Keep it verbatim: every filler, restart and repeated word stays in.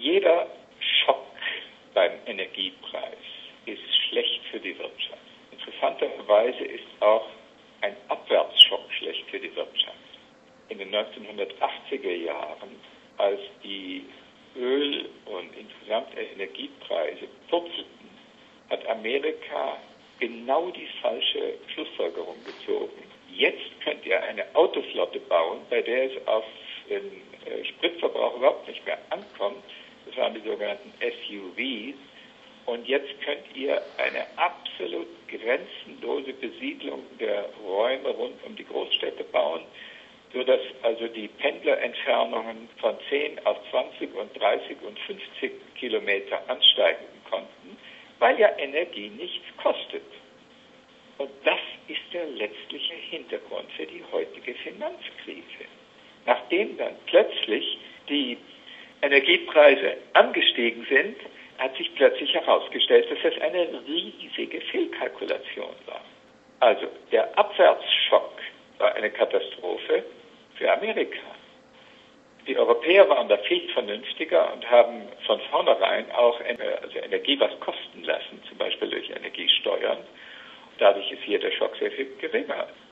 Jeder Schock beim Energiepreis ist schlecht für die Wirtschaft. Interessanterweise ist auch ein Abwärtsschock schlecht für die Wirtschaft. In den neunzehnhundertachtziger Jahren, als die Öl- und insgesamt Energiepreise purzelten, hat Amerika genau die falsche Schlussfolgerung gezogen. Jetzt könnt ihr eine Autoflotte bauen, bei der es auf den äh, Spritverbrauch überhaupt nicht mehr ankommt. Das waren die sogenannten S U Vs. Und jetzt könnt ihr eine absolut grenzenlose Besiedlung der Räume rund um die Großstädte bauen, sodass also die Pendlerentfernungen von zehn auf zwanzig und dreißig und fünfzig Kilometer ansteigen konnten, weil ja Energie nichts kostet. Und das ist der letztliche Hintergrund für die heutige Finanzkrise. Nachdem dann plötzlich die Energiepreise angestiegen sind, hat sich plötzlich herausgestellt, dass das eine riesige Fehlkalkulation war. Also der Abwärtsschock war eine Katastrophe für Amerika. Die Europäer waren da viel vernünftiger und haben von vornherein auch also Energie was kosten lassen, zum Beispiel durch Energiesteuern. Dadurch ist hier der Schock sehr viel geringer.